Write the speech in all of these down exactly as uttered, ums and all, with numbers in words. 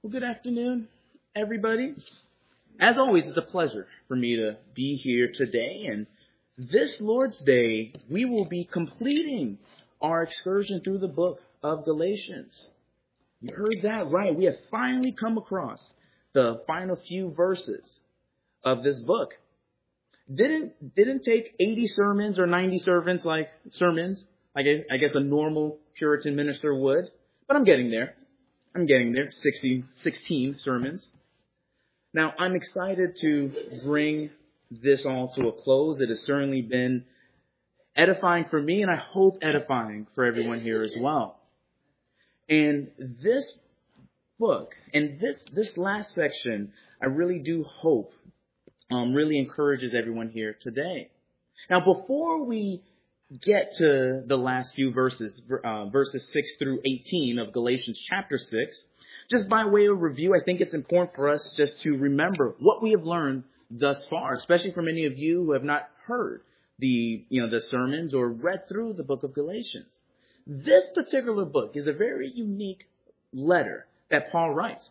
Well, good afternoon, everybody. As always, it's a pleasure for me to be here today. And this Lord's Day, we will be completing our excursion through the book of Galatians. You heard that right. We have finally come across the final few verses of this book. Didn't didn't take eighty sermons or ninety sermons like sermons, like I guess a normal Puritan minister would, but I'm getting there. I'm getting there, sixty, sixteen sermons. Now, I'm excited to bring this all to a close. It has certainly been edifying for me, and I hope edifying for everyone here as well. And this book, and this, this last section, I really do hope um, really encourages everyone here today. Now, before we get to the last few verses, uh, verses six through eighteen of Galatians chapter six, just by way of review, I think it's important for us just to remember what we have learned thus far, especially for many of you who have not heard the, you know, the sermons or read through the book of Galatians. This particular book is a very unique letter that Paul writes.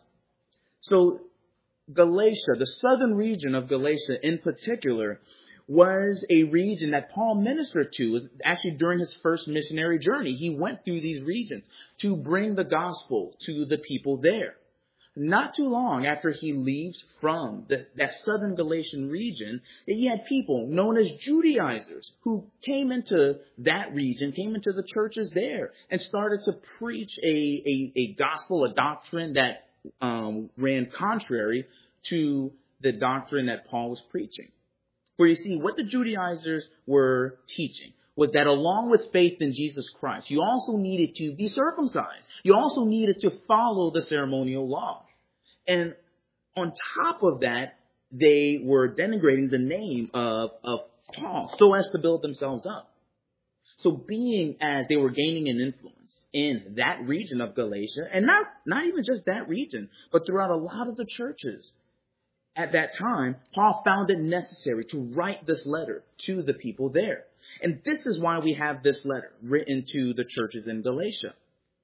So Galatia, the southern region of Galatia in particular, was a region that Paul ministered to. Actually, during his first missionary journey, he went through these regions to bring the gospel to the people there. Not too long after he leaves from the, that southern Galatian region, he had people known as Judaizers who came into that region, came into the churches there, and started to preach a, a, a gospel, a doctrine that um, ran contrary to the doctrine that Paul was preaching. For you see, what the Judaizers were teaching was that along with faith in Jesus Christ, you also needed to be circumcised. You also needed to follow the ceremonial law. And on top of that, they were denigrating the name of, of Paul so as to build themselves up. So being as they were gaining an influence in that region of Galatia, and not, not even just that region, but throughout a lot of the churches, at that time, Paul found it necessary to write this letter to the people there. And this is why we have this letter written to the churches in Galatia.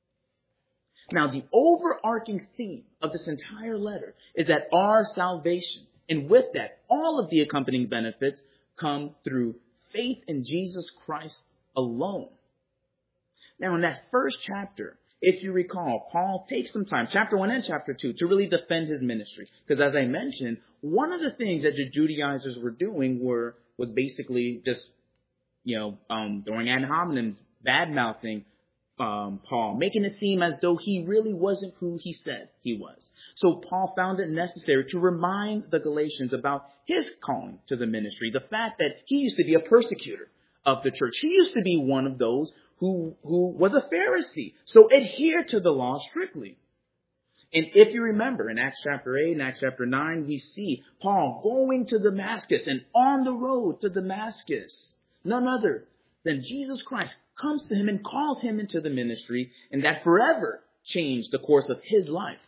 Now, the overarching theme of this entire letter is that our salvation, and with that, all of the accompanying benefits, come through faith in Jesus Christ alone. Now, in that first chapter, if you recall, Paul takes some time, chapter one and chapter two, to really defend his ministry. Because as I mentioned, one of the things that the Judaizers were doing were was basically just, you know, um, throwing ad hominems, bad-mouthing um, Paul, making it seem as though he really wasn't who he said he was. So Paul found it necessary to remind the Galatians about his calling to the ministry, the fact that he used to be a persecutor of the church. He used to be one of those who, who was a Pharisee. So adhere to the law strictly. And if you remember, in Acts chapter eight and Acts chapter nine, we see Paul going to Damascus, and on the road to Damascus, none other than Jesus Christ comes to him and calls him into the ministry, and that forever changed the course of his life.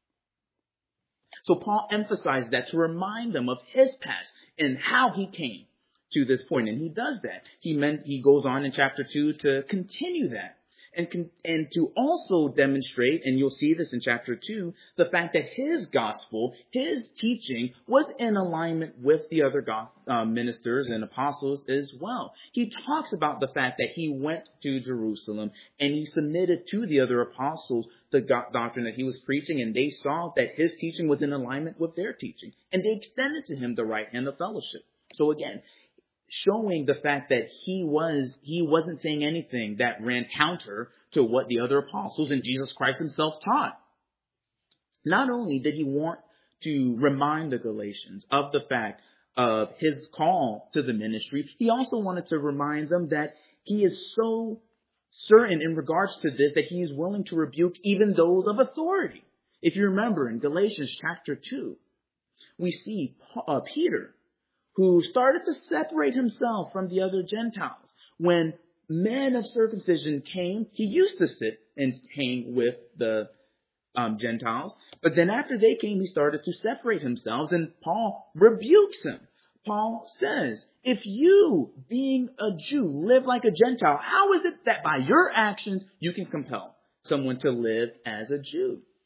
So Paul emphasized that to remind them of his past and how he came to this point. And he does that. He meant he goes on in chapter two to continue that and con- and to also demonstrate, and you'll see this in chapter two, the fact that his gospel, his teaching was in alignment with the other go- uh, ministers and apostles as well. He talks about the fact that he went to Jerusalem and he submitted to the other apostles the go- doctrine that he was preaching, and they saw that his teaching was in alignment with their teaching, and they extended to him the right hand of fellowship. So again, showing the fact that he was, he wasn't saying anything that ran counter to what the other apostles and Jesus Christ himself taught. Not only did he want to remind the Galatians of the fact of his call to the ministry, he also wanted to remind them that he is so certain in regards to this that he is willing to rebuke even those of authority. If you remember in Galatians chapter two, we see uh, Peter, who started to separate himself from the other Gentiles. When men of circumcision came, he used to sit and hang with the um, Gentiles. But then after they came, he started to separate himself, and Paul rebukes him. Paul says, if you, being a Jew, live like a Gentile, how is it that by your actions you can compel someone to live as a Jew?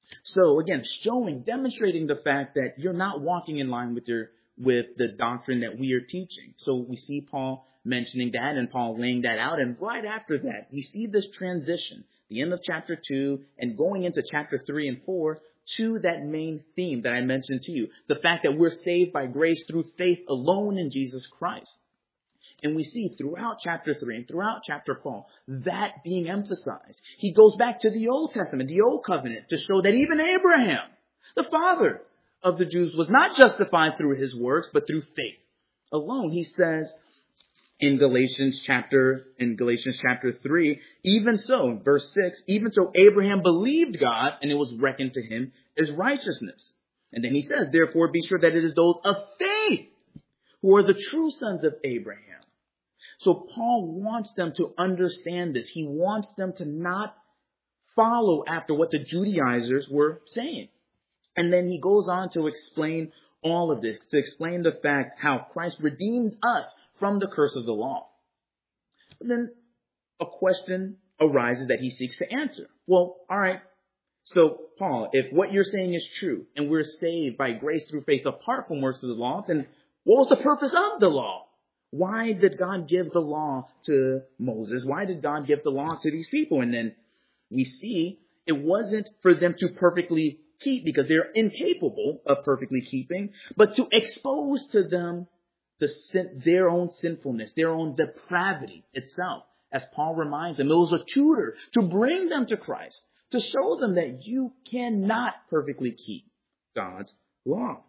So again, showing, demonstrating the fact that you're not walking in line with your with the doctrine that we are teaching. So we see Paul mentioning that and Paul laying that out. And right after that, we see this transition, the end of chapter two and going into chapter three and four, to that main theme that I mentioned to you. The fact that we're saved by grace through faith alone in Jesus Christ. And we see throughout chapter three and throughout chapter four, that being emphasized. He goes back to the Old Testament, the Old Covenant, to show that even Abraham, the father of the Jews, was not justified through his works, but through faith alone. He says in Galatians chapter, in Galatians chapter three, even so, in verse six, even so Abraham believed God, and it was reckoned to him as righteousness. And then he says, therefore be sure that it is those of faith who are the true sons of Abraham. So Paul wants them to understand this. He wants them to not follow after what the Judaizers were saying. And then he goes on to explain all of this, to explain the fact how Christ redeemed us from the curse of the law. And then a question arises that he seeks to answer. Well, all right. So, Paul, if what you're saying is true and we're saved by grace through faith apart from works of the law, then what was the purpose of the law? Why did God give the law to Moses? Why did God give the law to these people? And then we see it wasn't for them to perfectly keep because they're incapable of perfectly keeping, but to expose to them the sin, their own sinfulness, their own depravity itself. As Paul reminds them, it was a tutor to bring them to Christ, to show them that you cannot perfectly keep God's law.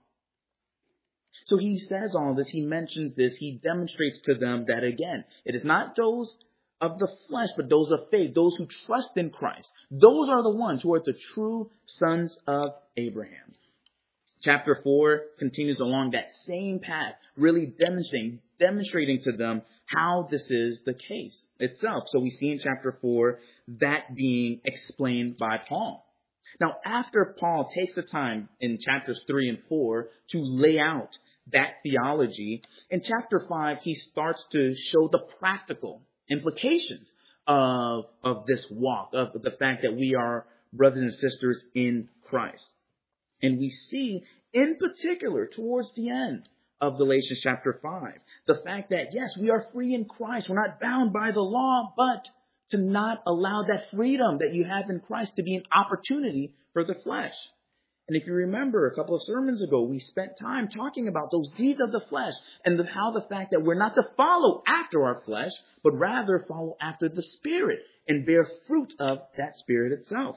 So he says all this, he mentions this, he demonstrates to them that again, it is not those of the flesh, but those of faith, those who trust in Christ. Those are the ones who are the true sons of Abraham. Chapter four continues along that same path, really demonstrating, demonstrating to them how this is the case itself. So we see in chapter four that being explained by Paul. Now, after Paul takes the time in chapters three and four to lay out that theology, in chapter five, he starts to show the practical implications of, of this walk, of the fact that we are brothers and sisters in Christ. And we see, in particular, towards the end of Galatians chapter five, the fact that, yes, we are free in Christ. We're not bound by the law, but to not allow that freedom that you have in Christ to be an opportunity for the flesh. And if you remember a couple of sermons ago, we spent time talking about those deeds of the flesh and the, how the fact that we're not to follow after our flesh, but rather follow after the Spirit and bear fruit of that Spirit itself.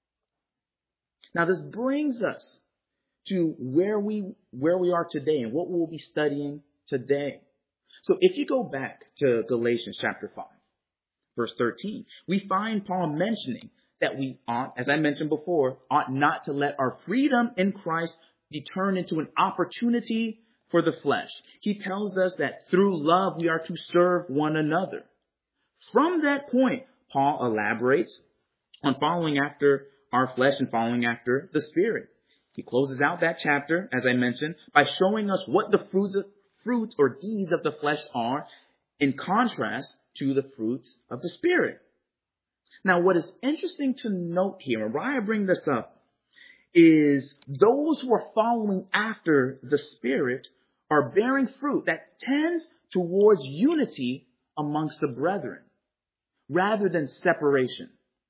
Now, this brings us to where we where we are today and what we'll be studying today. So if you go back to Galatians chapter five, verse thirteen, we find Paul mentioning that we ought, as I mentioned before, ought not to let our freedom in Christ be turned into an opportunity for the flesh. He tells us that through love we are to serve one another. From that point, Paul elaborates on following after our flesh and following after the Spirit. He closes out that chapter, as I mentioned, by showing us what the fruits, of, fruits or deeds of the flesh are in contrast to the fruits of the Spirit. Now, what is interesting to note here, and why I bring this up, is those who are following after the Spirit are bearing fruit that tends towards unity amongst the brethren, rather than separation.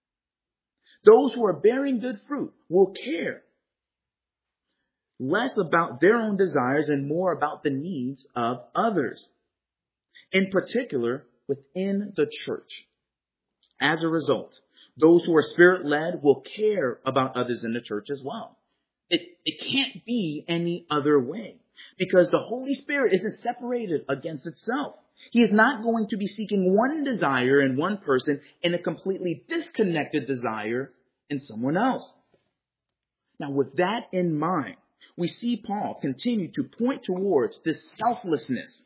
Those who are bearing good fruit will care less about their own desires and more about the needs of others, in particular within the church. As a result, those who are Spirit-led will care about others in the church as well. It, it can't be any other way, because the Holy Spirit isn't separated against itself. He is not going to be seeking one desire in one person and a completely disconnected desire in someone else. Now, with that in mind, we see Paul continue to point towards this selflessness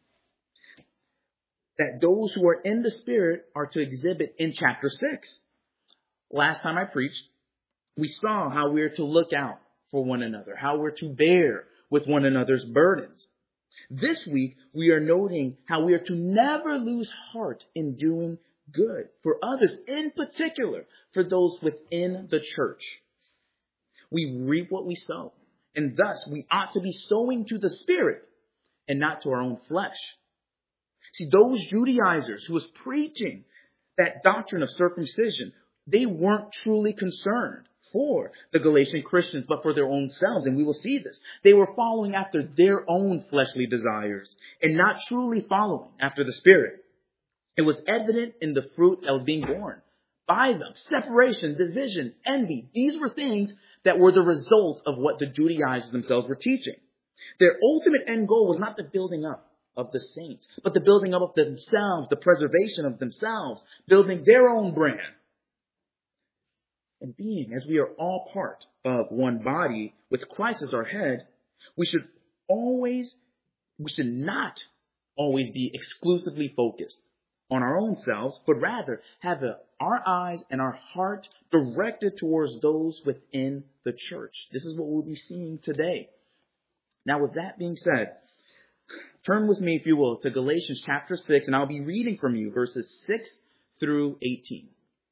that those who are in the Spirit are to exhibit in chapter six. Last time I preached, we saw how we are to look out for one another, how we're to bear with one another's burdens. This week, we are noting how we are to never lose heart in doing good for others, in particular for those within the church. We reap what we sow. And thus, we ought to be sowing to the Spirit and not to our own flesh. See, those Judaizers who was preaching that doctrine of circumcision, they weren't truly concerned for the Galatian Christians, but for their own selves. And we will see this. They were following after their own fleshly desires and not truly following after the Spirit. It was evident in the fruit that was being born by them. Separation, division, envy. These were things that were the result of what the Judaizers themselves were teaching. Their ultimate end goal was not the building up of the saints, but the building up of themselves, the preservation of themselves, building their own brand. And being, as we are all part of one body with Christ as our head, we should always, we should not always be exclusively focused on our own selves, but rather have a, our eyes and our heart directed towards those within the church. This is what we'll be seeing today. Now, with that being said, turn with me, if you will, to Galatians chapter six, and I'll be reading from you verses six through eighteen.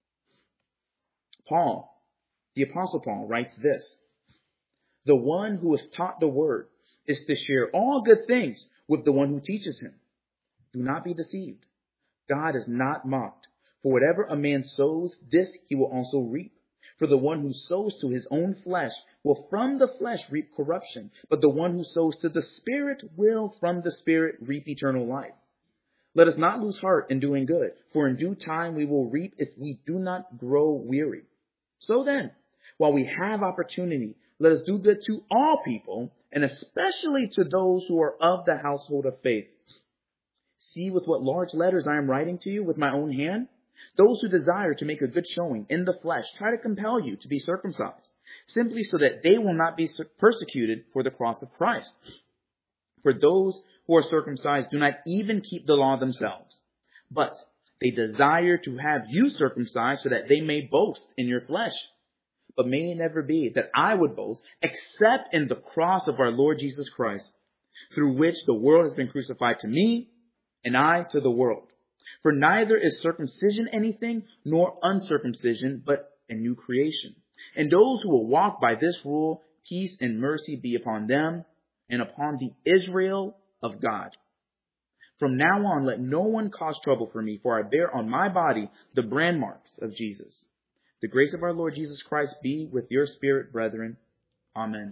Paul, the Apostle Paul, writes this: "The one who is taught the word is to share all good things with the one who teaches him. Do not be deceived. God is not mocked. For whatever a man sows, this he will also reap. For the one who sows to his own flesh will from the flesh reap corruption, but the one who sows to the Spirit will from the Spirit reap eternal life. Let us not lose heart in doing good, for in due time we will reap if we do not grow weary. So then, while we have opportunity, let us do good to all people, and especially to those who are of the household of faith. See with what large letters I am writing to you with my own hand? Those who desire to make a good showing in the flesh try to compel you to be circumcised, simply so that they will not be persecuted for the cross of Christ. For those who are circumcised do not even keep the law themselves, but they desire to have you circumcised so that they may boast in your flesh. But may it never be that I would boast except in the cross of our Lord Jesus Christ, through which the world has been crucified to me, and I to the world. For neither is circumcision anything, nor uncircumcision, but a new creation. And those who will walk by this rule, peace and mercy be upon them, and upon the Israel of God. From now on, let no one cause trouble for me, for I bear on my body the brand marks of Jesus. The grace of our Lord Jesus Christ be with your spirit, brethren. Amen."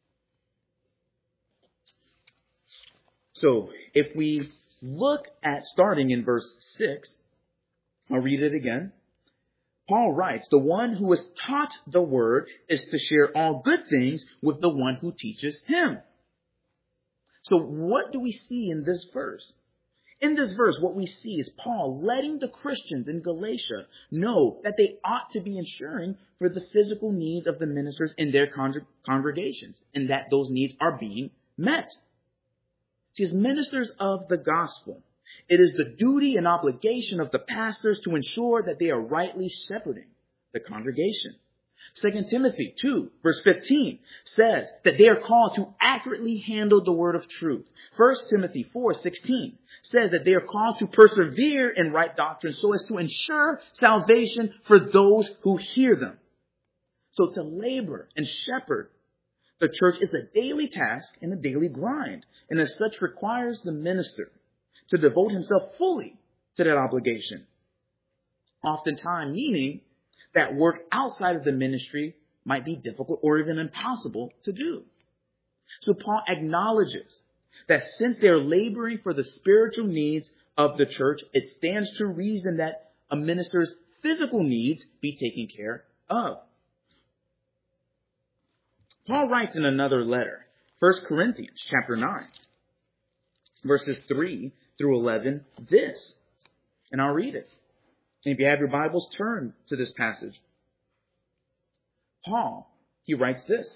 So, if we look at starting in verse six, I'll read it again. Paul writes, "The one who is taught the word is to share all good things with the one who teaches him." So what do we see in this verse? In this verse, what we see is Paul letting the Christians in Galatia know that they ought to be ensuring for the physical needs of the ministers in their con- congregations, and that those needs are being met. See, as ministers of the gospel, it is the duty and obligation of the pastors to ensure that they are rightly shepherding the congregation. Second Timothy two, verse fifteen says that they are called to accurately handle the word of truth. First Timothy four sixteen says that they are called to persevere in right doctrine so as to ensure salvation for those who hear them. So to labor and shepherd the church is a daily task and a daily grind, and as such requires the minister to devote himself fully to that obligation. Oftentimes meaning that work outside of the ministry might be difficult or even impossible to do. So Paul acknowledges that since they are laboring for the spiritual needs of the church, it stands to reason that a minister's physical needs be taken care of. Paul writes in another letter, First Corinthians chapter nine, verses three through eleven, this, and I'll read it. And if you have your Bibles, turn to this passage. Paul, he writes this: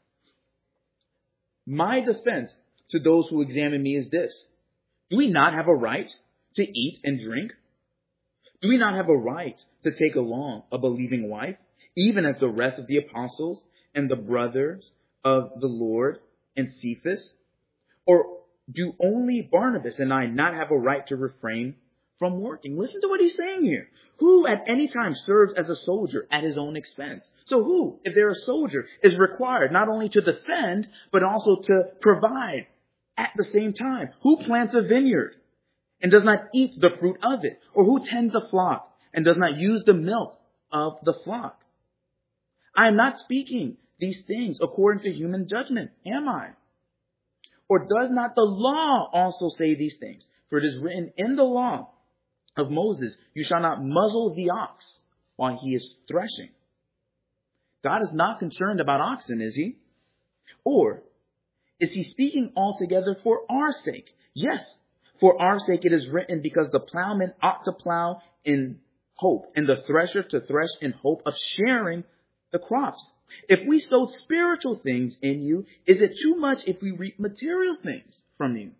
"My defense to those who examine me is this: do we not have a right to eat and drink? Do we not have a right to take along a believing wife, even as the rest of the apostles and the brothers of the Lord and Cephas? Or do only Barnabas and I not have a right to refrain from working. Listen to what he's saying here. Who at any time serves as a soldier at his own expense? So who, if they're a soldier, is required not only to defend, but also to provide at the same time? Who plants a vineyard and does not eat the fruit of it? Or who tends a flock and does not use the milk of the flock? I am not speaking these things according to human judgment, am I? Or does not the law also say these things? For it is written in the law of Moses, you shall not muzzle the ox while he is threshing. God is not concerned about oxen, is he? Or is he speaking altogether for our sake? Yes, for our sake it is written, because the plowman ought to plow in hope, and the thresher to thresh in hope of sharing the crops. If we sow spiritual things in you, is it too much if we reap material things from you?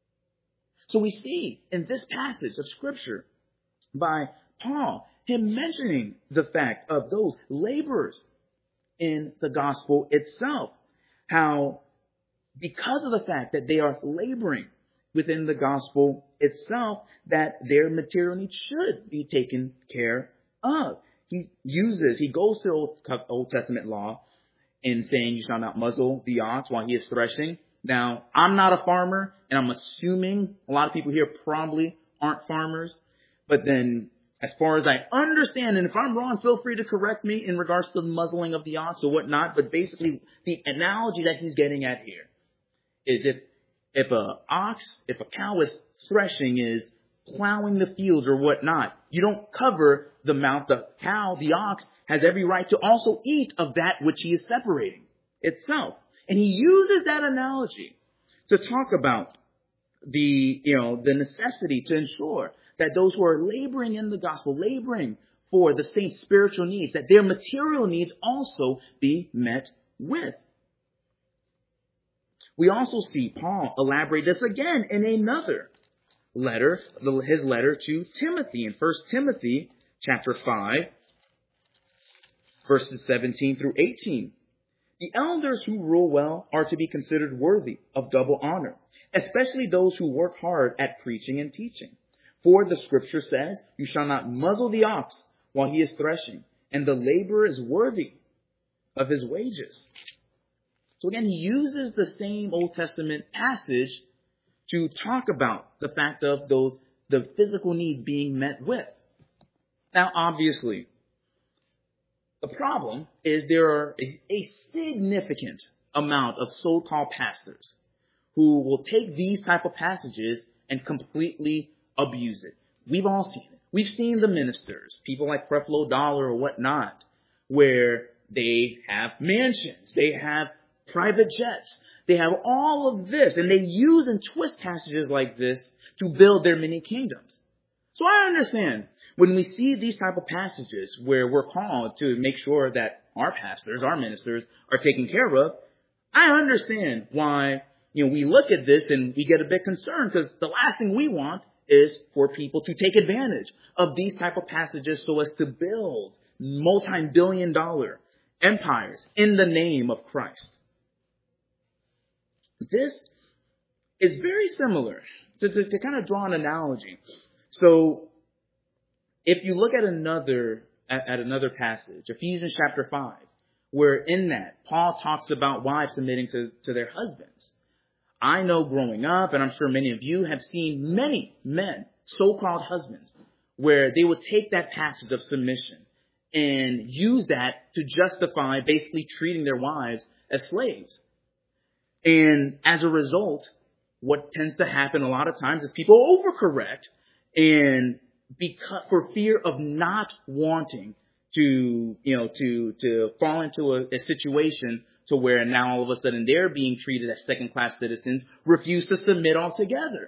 So we see in this passage of Scripture by Paul, him mentioning the fact of those laborers in the gospel itself. How because of the fact that they are laboring within the gospel itself, that their material needs should be taken care of. He uses, he goes to Old, Old Testament law in saying you shall not muzzle the ox while he is threshing. Now, I'm not a farmer, and I'm assuming a lot of people here probably aren't farmers. But then, as far as I understand, and if I'm wrong, feel free to correct me in regards to the muzzling of the ox or whatnot. But basically, the analogy that he's getting at here is if if a ox, if a cow is threshing, is plowing the fields or whatnot, you don't cover the mouth. The cow, the ox, has every right to also eat of that which he is separating itself. And he uses that analogy to talk about the, you know, the necessity to ensure that those who are laboring in the gospel, laboring for the saints' spiritual needs, that their material needs also be met with. We also see Paul elaborate this again in another letter, his letter to Timothy in First Timothy chapter five, verses seventeen through eighteen. The elders who rule well are to be considered worthy of double honor, especially those who work hard at preaching and teaching. For the scripture says, you shall not muzzle the ox while he is threshing, and the laborer is worthy of his wages. So again, he uses the same Old Testament passage to talk about the fact of those, the physical needs being met with. Now, obviously, the problem is there are a, a significant amount of so-called pastors who will take these type of passages and completely abuse it. We've all seen it. We've seen the ministers, people like Creflo Dollar or whatnot, where they have mansions, they have private jets, they have all of this, and they use and twist passages like this to build their mini kingdoms. So I understand when we see these type of passages where we're called to make sure that our pastors, our ministers are taken care of, I understand why, you know, we look at this and we get a bit concerned, because the last thing we want is for people to take advantage of these type of passages so as to build multi-billion dollar empires in the name of Christ. This is very similar to, to, to kind of draw an analogy. So if you look at another at, at another passage, Ephesians chapter five, where in that Paul talks about wives submitting to, to their husbands. I know growing up, and I'm sure many of you have seen many men, so-called husbands, where they would take that passage of submission and use that to justify basically treating their wives as slaves. And as a result, what tends to happen a lot of times is people overcorrect, and because for fear of not wanting to, you know, to to fall into a, a situation to where now all of a sudden they're being treated as second-class citizens, refuse to submit altogether.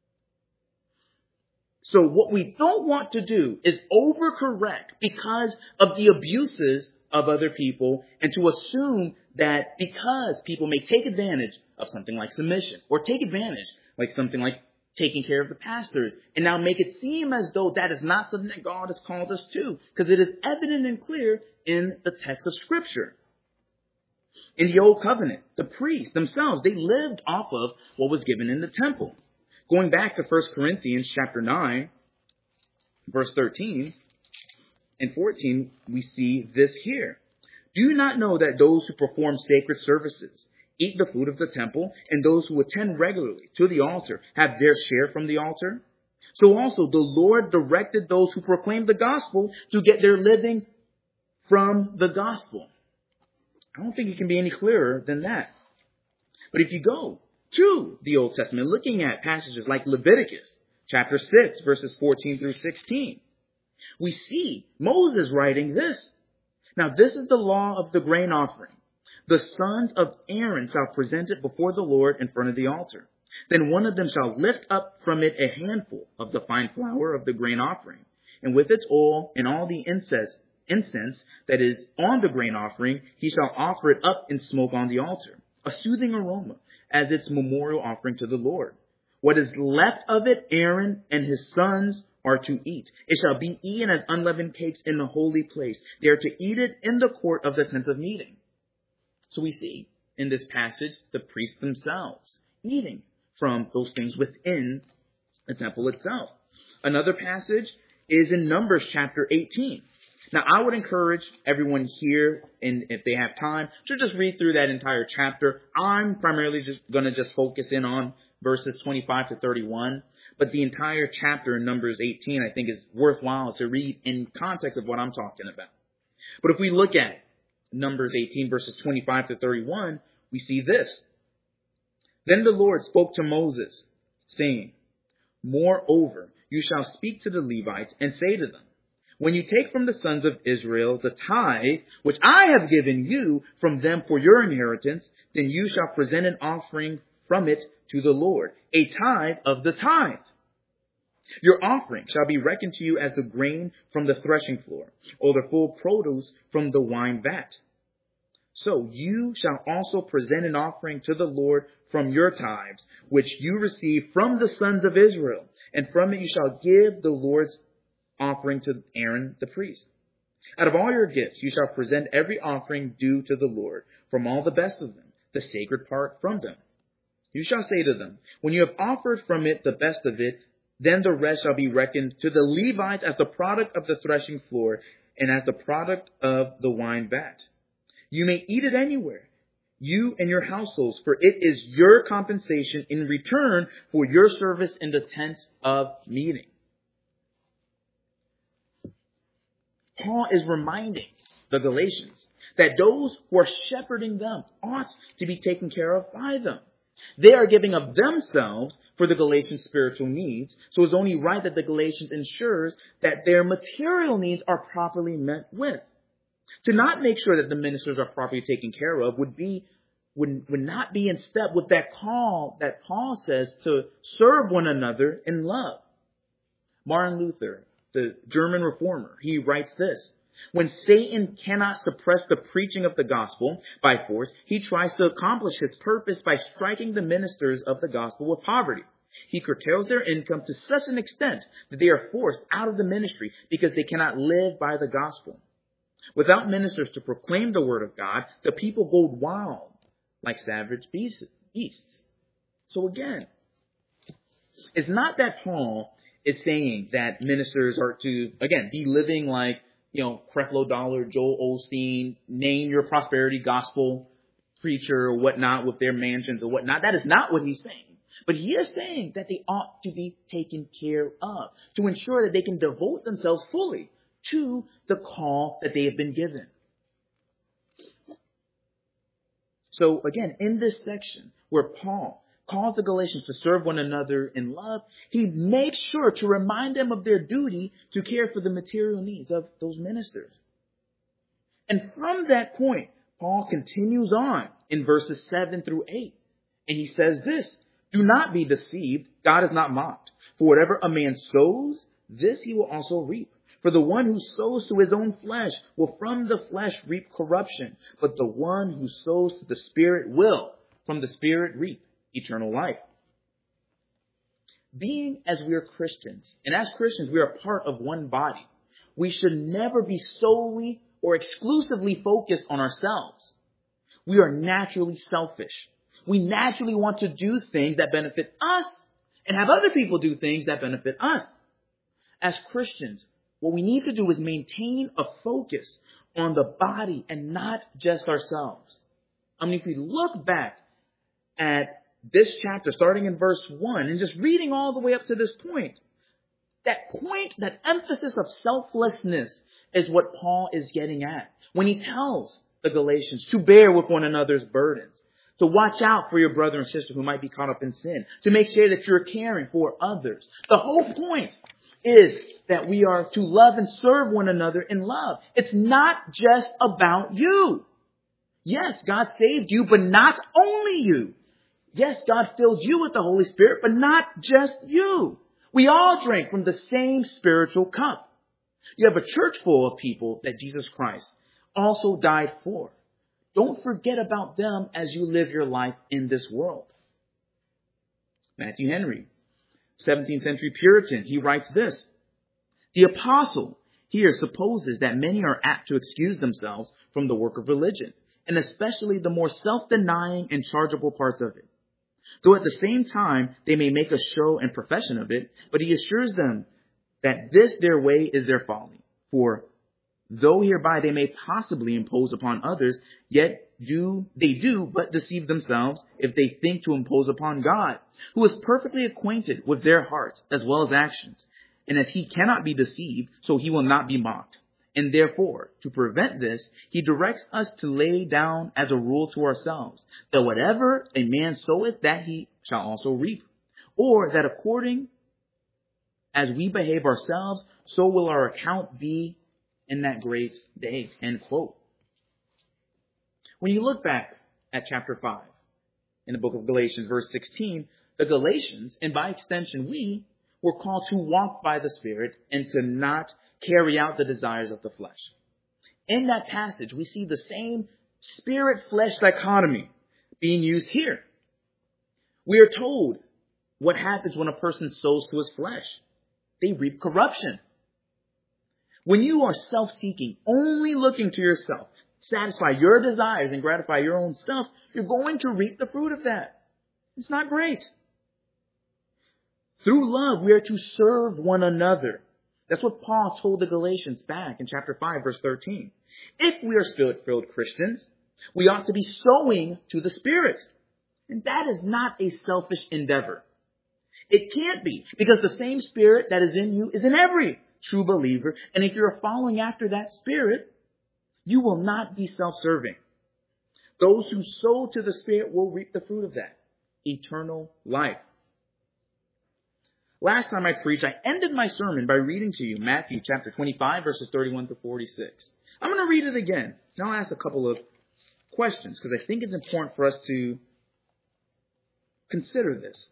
So what we don't want to do is overcorrect because of the abuses of other people, and to assume that because people may take advantage of something like submission, or take advantage like something like taking care of the pastors, and now make it seem as though that is not something that God has called us to, because it is evident and clear in the text of Scripture. In the Old Covenant, the priests themselves, they lived off of what was given in the temple. Going back to First Corinthians chapter nine, verse thirteen and fourteen, we see this here. Do you not know that those who perform sacred services eat the food of the temple, and those who attend regularly to the altar have their share from the altar? So also the Lord directed those who proclaim the gospel to get their living from the gospel. I don't think it can be any clearer than that. But if you go to the Old Testament, looking at passages like Leviticus chapter six, verses fourteen through sixteen, we see Moses writing this. Now this is the law of the grain offering. The sons of Aaron shall present it before the Lord in front of the altar. Then one of them shall lift up from it a handful of the fine flour of the grain offering, and with its oil and all the incense, incense that is on the grain offering, he shall offer it up in smoke on the altar, a soothing aroma, as its memorial offering to the Lord. What is left of it, Aaron and his sons are to eat. It shall be eaten as unleavened cakes in the holy place. They are to eat it in the court of the tent of meeting. So we see in this passage the priests themselves eating from those things within the temple itself. Another passage is in Numbers chapter eighteen. Now, I would encourage everyone here, and if they have time, to just read through that entire chapter. I'm primarily just going to just focus in on verses twenty-five to thirty-one. But the entire chapter in Numbers eighteen, I think, is worthwhile to read in context of what I'm talking about. But if we look at Numbers eighteen, verses twenty-five to thirty-one, we see this. Then the Lord spoke to Moses, saying, Moreover, you shall speak to the Levites and say to them, when you take from the sons of Israel the tithe, which I have given you from them for your inheritance, then you shall present an offering from it to the Lord, a tithe of the tithe. Your offering shall be reckoned to you as the grain from the threshing floor, or the full produce from the wine vat. So you shall also present an offering to the Lord from your tithes, which you receive from the sons of Israel, and from it you shall give the Lord's offering to Aaron the priest. Out of all your gifts you shall present every offering due to the Lord, from all the best of them, the sacred part from them. You shall say to them, when you have offered from it the best of it, then the rest shall be reckoned to the Levites as the product of the threshing floor and as the product of the wine vat. You may eat it anywhere, you and your households, for it is your compensation in return for your service in the tent of meeting. Paul is reminding the Galatians that those who are shepherding them ought to be taken care of by them. They are giving of themselves for the Galatians' spiritual needs, so it's only right that the Galatians ensures that their material needs are properly met with. To not make sure that the ministers are properly taken care of would be would, would not be in step with that call that Paul says to serve one another in love. Martin Luther, the German reformer, he writes this. When Satan cannot suppress the preaching of the gospel by force, he tries to accomplish his purpose by striking the ministers of the gospel with poverty. He curtails their income to such an extent that they are forced out of the ministry because they cannot live by the gospel. Without ministers to proclaim the word of God, the people go wild like savage beasts. So again, it's not that Paul is saying that ministers are to, again, be living like, you know, Creflo Dollar, Joel Osteen, name your prosperity gospel preacher or whatnot with their mansions or whatnot. That is not what he's saying. But he is saying that they ought to be taken care of to ensure that they can devote themselves fully to the call that they have been given. So again, in this section where Paul calls the Galatians to serve one another in love, he makes sure to remind them of their duty to care for the material needs of those ministers. And from that point, Paul continues on in verses seven through eight. And he says this, do not be deceived. God is not mocked. For whatever a man sows, this he will also reap. For the one who sows to his own flesh will from the flesh reap corruption. But the one who sows to the Spirit will from the Spirit reap eternal life. Being as we are Christians, and as Christians we are part of one body, we should never be solely or exclusively focused on ourselves. We are naturally selfish. We naturally want to do things that benefit us and have other people do things that benefit us. as Christians, what we need to do is maintain a focus on the body and not just ourselves. I mean, if we look back at this chapter, starting in verse one, and just reading all the way up to this point, that point, that emphasis of selflessness is what Paul is getting at when he tells the Galatians to bear with one another's burdens, to watch out for your brother and sister who might be caught up in sin, to make sure that you're caring for others. The whole point is that we are to love and serve one another in love. It's not just about you. Yes, God saved you, but not only you. Yes, God filled you with the Holy Spirit, but not just you. We all drink from the same spiritual cup. You have a church full of people that Jesus Christ also died for. Don't forget about them as you live your life in this world. Matthew Henry, seventeenth century Puritan, he writes this: the apostle here supposes that many are apt to excuse themselves from the work of religion, and especially the more self-denying and chargeable parts of it. Though at the same time they may make a show and profession of it, but he assures them that this their way is their folly. For though hereby they may possibly impose upon others, yet do they do but deceive themselves if they think to impose upon God, who is perfectly acquainted with their hearts as well as actions. And as he cannot be deceived, so he will not be mocked. And therefore, to prevent this, he directs us to lay down as a rule to ourselves, that whatever a man soweth, that he shall also reap. Or that according as we behave ourselves, so will our account be in that great day. End quote. When you look back at chapter five in the book of Galatians, verse sixteen, the Galatians, and by extension we, were called to walk by the Spirit and to not carry out the desires of the flesh. In that passage, we see the same spirit-flesh dichotomy being used here. We are told what happens when a person sows to his flesh. They reap corruption. When you are self-seeking, only looking to yourself, satisfy your desires and gratify your own self, you're going to reap the fruit of that. It's not great. Through love, we are to serve one another. That's what Paul told the Galatians back in chapter five, verse thirteen. If we are Spirit-filled Christians, we ought to be sowing to the Spirit. And that is not a selfish endeavor. It can't be, because the same Spirit that is in you is in every true believer. And if you're following after that Spirit, you will not be self-serving. Those who sow to the Spirit will reap the fruit of that, eternal life. Last time I preached, I ended my sermon by reading to you Matthew chapter twenty-five, verses thirty-one to forty-six. I'm going to read it again. Now I'll ask a couple of questions because I think it's important for us to consider this.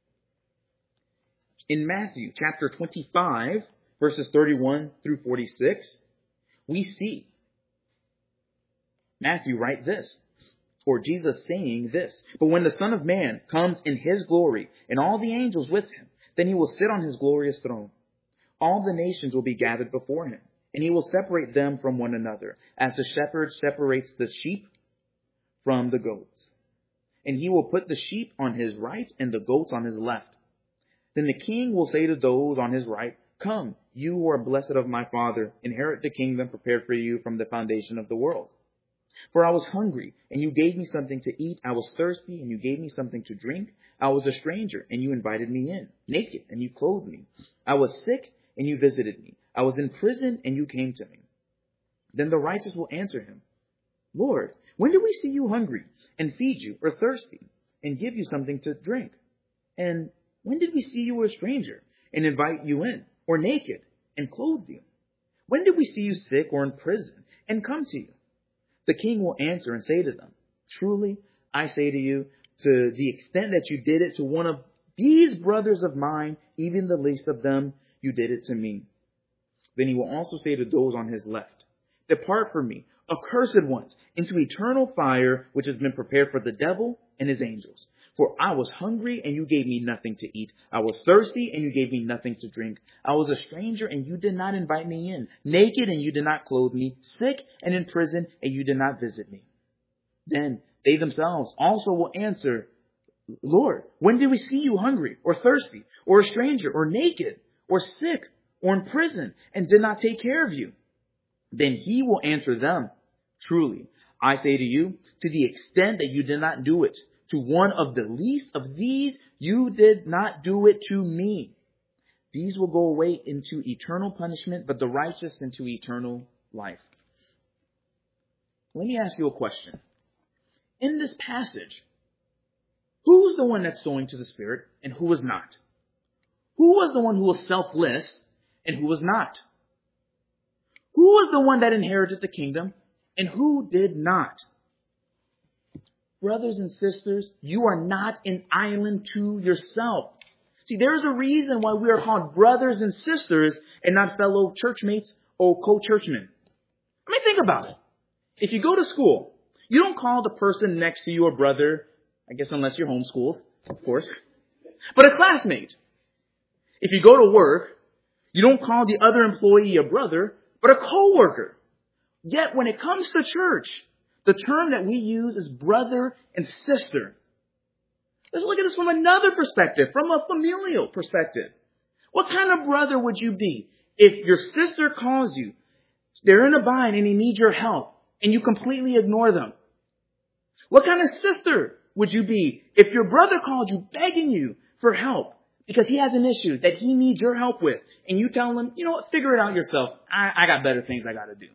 In Matthew chapter twenty-five, verses thirty-one through forty-six, we see Matthew write this, or Jesus saying this: but when the Son of Man comes in his glory and all the angels with him, then he will sit on his glorious throne. All the nations will be gathered before him, and he will separate them from one another, as the shepherd separates the sheep from the goats. And he will put the sheep on his right and the goats on his left. Then the king will say to those on his right, come, you who are blessed of my Father, inherit the kingdom prepared for you from the foundation of the world. For I was hungry, and you gave me something to eat. I was thirsty, and you gave me something to drink. I was a stranger, and you invited me in. Naked, and you clothed me. I was sick, and you visited me. I was in prison, and you came to me. Then the righteous will answer him, Lord, when did we see you hungry, and feed you, or thirsty, and give you something to drink? And when did we see you a stranger, and invite you in, or naked, and clothed you? When did we see you sick, or in prison, and come to you? The king will answer and say to them, truly, I say to you, to the extent that you did it to one of these brothers of mine, even the least of them, you did it to me. Then he will also say to those on his left, depart from me, accursed ones, into eternal fire, which has been prepared for the devil and his angels. For I was hungry, and you gave me nothing to eat. I was thirsty, and you gave me nothing to drink. I was a stranger, and you did not invite me in. Naked, and you did not clothe me. Sick and in prison, and you did not visit me. Then they themselves also will answer, Lord, when did we see you hungry, or thirsty, or a stranger, or naked, or sick, or in prison and did not take care of you? Then he will answer them, truly, I say to you, to the extent that you did not do it to one of the least of these, you did not do it to me. These will go away into eternal punishment, but the righteous into eternal life. Let me ask you a question. In this passage, who's the one that's sowing to the Spirit and who was not? Who was the one who was selfless and who was not? Who was the one that inherited the kingdom and who did not? Brothers and sisters, you are not an island to yourself. See, there's a reason why we are called brothers and sisters and not fellow churchmates or co-churchmen. I mean, think about it. If you go to school, you don't call the person next to you a brother, I guess unless you're homeschooled, of course, but a classmate. If you go to work, you don't call the other employee a brother, but a co-worker. Yet when it comes to church, the term that we use is brother and sister. Let's look at this from another perspective, from a familial perspective. What kind of brother would you be if your sister calls you, they're in a bind and they need your help, and you completely ignore them? What kind of sister would you be if your brother called you begging you for help because he has an issue that he needs your help with, and you tell him, you know what, figure it out yourself. I, I got better things I got to do.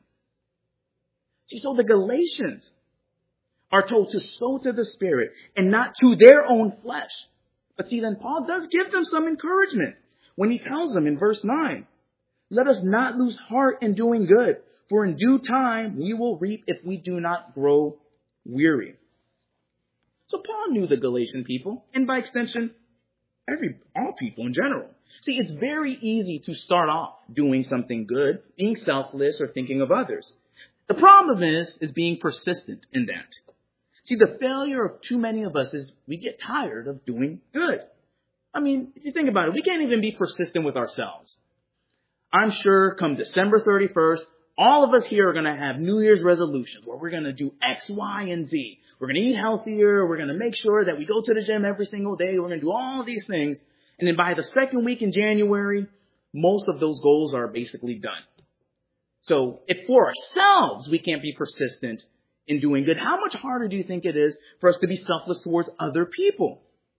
See, so the Galatians are told to sow to the Spirit and not to their own flesh. But see, then Paul does give them some encouragement when he tells them in verse nine, let us not lose heart in doing good, for in due time we will reap if we do not grow weary. So Paul knew the Galatian people, and by extension, every all people in general. See, it's very easy to start off doing something good, being selfless, or thinking of others. The problem is, is being persistent in that. See, the failure of too many of us is we get tired of doing good. I mean, if you think about it, we can't even be persistent with ourselves. I'm sure come December thirty-first, all of us here are going to have New Year's resolutions where we're going to do X, Y, and Z. We're going to eat healthier. We're going to make sure that we go to the gym every single day. We're going to do all these things. And then by the second week in January, most of those goals are basically done. So if for ourselves we can't be persistent in doing good, how much harder do you think it is for us to be selfless towards other people?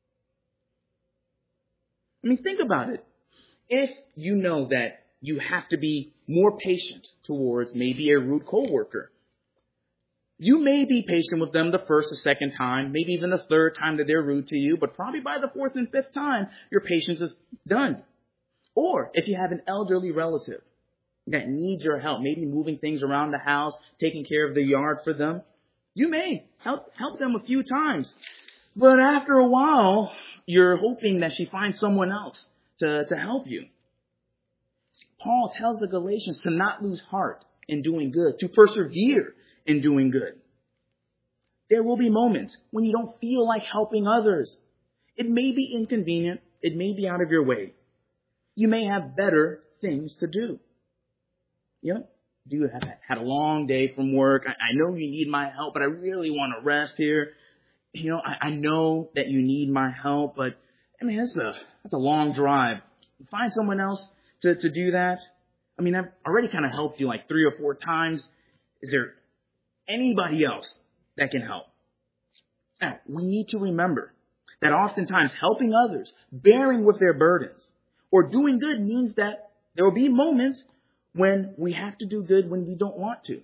I mean, think about it. If you know that you have to be more patient towards maybe a rude coworker, you may be patient with them the first or second time, maybe even the third time that they're rude to you, but probably by the fourth and fifth time, your patience is done. Or if you have an elderly relative that needs your help, maybe moving things around the house, taking care of the yard for them, you may help help them a few times. But after a while, you're hoping that she finds someone else to, to help you. Paul tells the Galatians to not lose heart in doing good, to persevere in doing good. There will be moments when you don't feel like helping others. It may be inconvenient. It may be out of your way. You may have better things to do. You know, do you have had a long day from work? I, I know you need my help, but I really want to rest here. You know, I, I know that you need my help, but I mean, that's a, that's a long drive. Find someone else to, to do that. I mean, I've already kind of helped you like three or four times. Is there anybody else that can help? Now, we need to remember that oftentimes helping others, bearing with their burdens, or doing good means that there will be moments when we have to do good when we don't want to.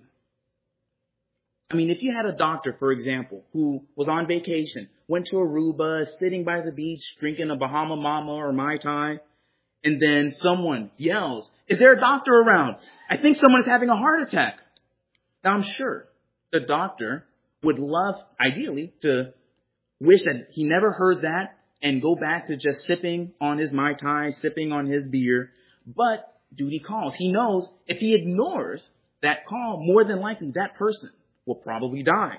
I mean, if you had a doctor, for example, who was on vacation, went to Aruba, sitting by the beach, drinking a Bahama Mama or Mai Tai, and then someone yells, is there a doctor around? I think someone is having a heart attack. Now, I'm sure the doctor would love, ideally, to wish that he never heard that and go back to just sipping on his Mai Tai, sipping on his beer. But duty calls. He knows if he ignores that call, more than likely that person will probably die.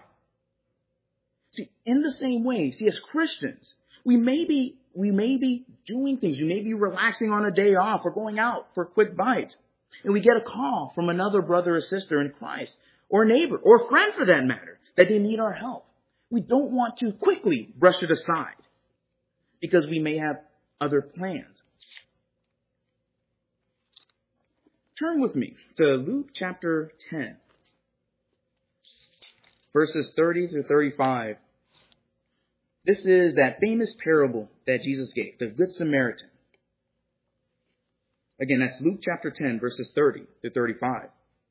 See, in the same way, see, as Christians, we may be, we may be doing things. We may be relaxing on a day off or going out for a quick bite. And we get a call from another brother or sister in Christ, or a neighbor, or a friend for that matter, that they need our help. We don't want to quickly brush it aside because we may have other plans. turn with me to Luke chapter ten, verses thirty through thirty-five. This is that famous parable that Jesus gave, the Good Samaritan. Again, that's Luke chapter ten, verses thirty through thirty-five.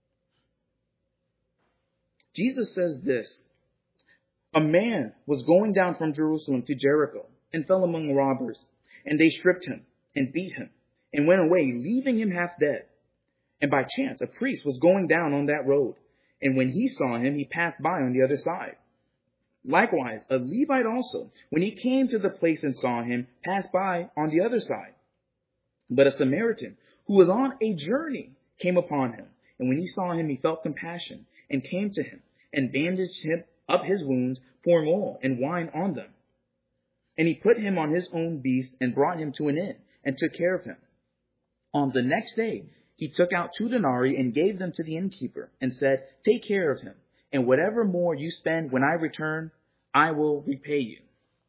Jesus says this: "A man was going down from Jerusalem to Jericho and fell among robbers, and they stripped him and beat him and went away, leaving him half dead. And by chance, a priest was going down on that road, and when he saw him, he passed by on the other side. Likewise, a Levite also, when he came to the place and saw him, passed by on the other side. But a Samaritan, who was on a journey, came upon him, and when he saw him, he felt compassion, and came to him, and bandaged him up his wounds, pouring oil and wine on them. And he put him on his own beast, and brought him to an inn, and took care of him. On the next day, he took out two denarii and gave them to the innkeeper, and said, 'Take care of him, and whatever more you spend when I return, I will repay you.'"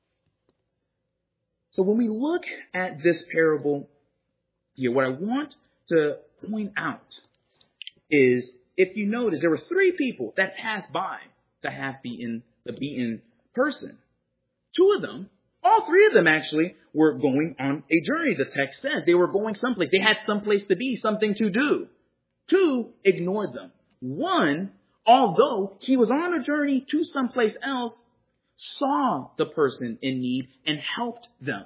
So when we look at this parable here, what I want to point out is, if you notice, there were three people that passed by the half-beaten, the beaten person. Two of them, all three of them actually, were going on a journey. The text says they were going someplace. They had someplace to be, something to do. Two ignored them. One, although he was on a journey to someplace else, saw the person in need and helped them.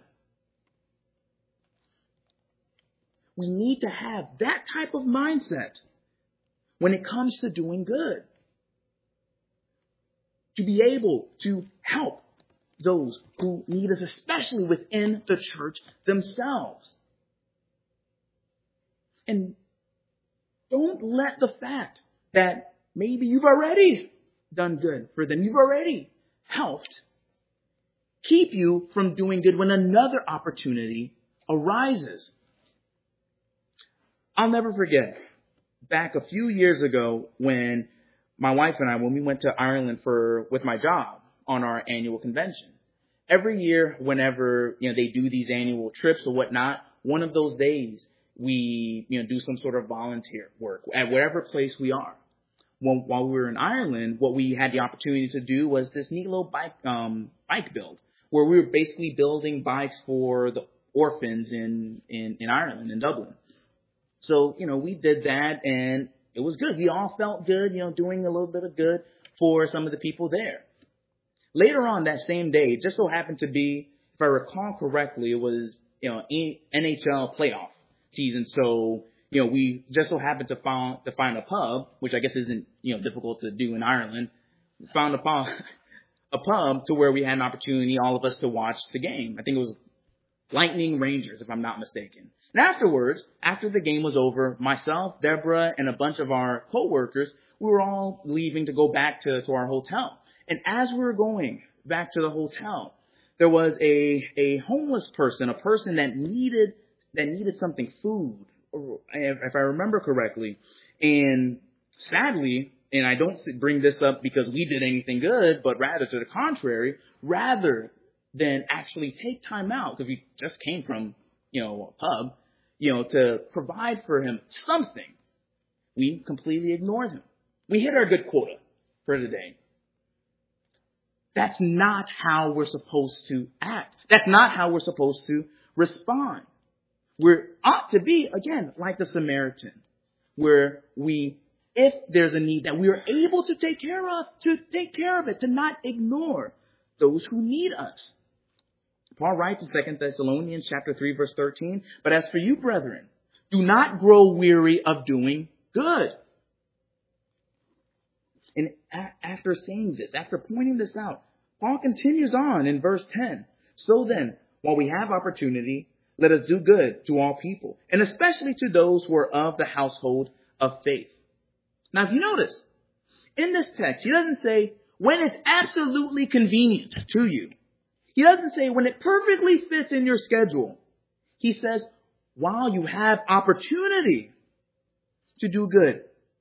We need to have that type of mindset when it comes to doing good. To be able to help those who need us, especially within the church themselves. And don't let the fact that maybe you've already done good for them, you've already helped, keep you from doing good when another opportunity arises. I'll never forget back a few years ago when my wife and I, when we went to Ireland for with my job on our annual convention. Every year, whenever you know they do these annual trips or whatnot, one of those days we you know do some sort of volunteer work at whatever place we are. Well, while we were in Ireland, what we had the opportunity to do was this neat little bike um, bike build, where we were basically building bikes for the orphans in, in, in Ireland, in Dublin. So, you know, we did that, and it was good. We all felt good, you know, doing a little bit of good for some of the people there. Later on that same day, it just so happened to be, if I recall correctly, it was, you know, N H L playoff season. So, you know, we just so happened to find, to find a pub, which I guess isn't, you know, difficult to do in Ireland. We found a pub, a pub to where we had an opportunity, all of us, to watch the game. I think it was Lightning Rangers, if I'm not mistaken. And afterwards, after the game was over, myself, Deborah, and a bunch of our coworkers, we were all leaving to go back to, to our hotel. And as we were going back to the hotel, there was a, a homeless person, a person that needed, that needed something, food, if I remember correctly. And sadly, and I don't bring this up because we did anything good, but rather to the contrary, rather than actually take time out, because we just came from, you know, a pub, you know, to provide for him something, we completely ignored him. We hit our good quota for the day. That's not how we're supposed to act. That's not how we're supposed to respond. We ought to be, again, like the Samaritan, where we, if there's a need that we are able to take care of, to take care of it, to not ignore those who need us. Paul writes in Second Thessalonians chapter three, verse thirteen, "But as for you, brethren, do not grow weary of doing good." And a- after saying this, after pointing this out, Paul continues on in verse ten. "So then, while we have opportunity, let us do good to all people, and especially to those who are of the household of faith." Now, if you notice, in this text, he doesn't say when it's absolutely convenient to you. He doesn't say when it perfectly fits in your schedule. He says, while you have opportunity to do good.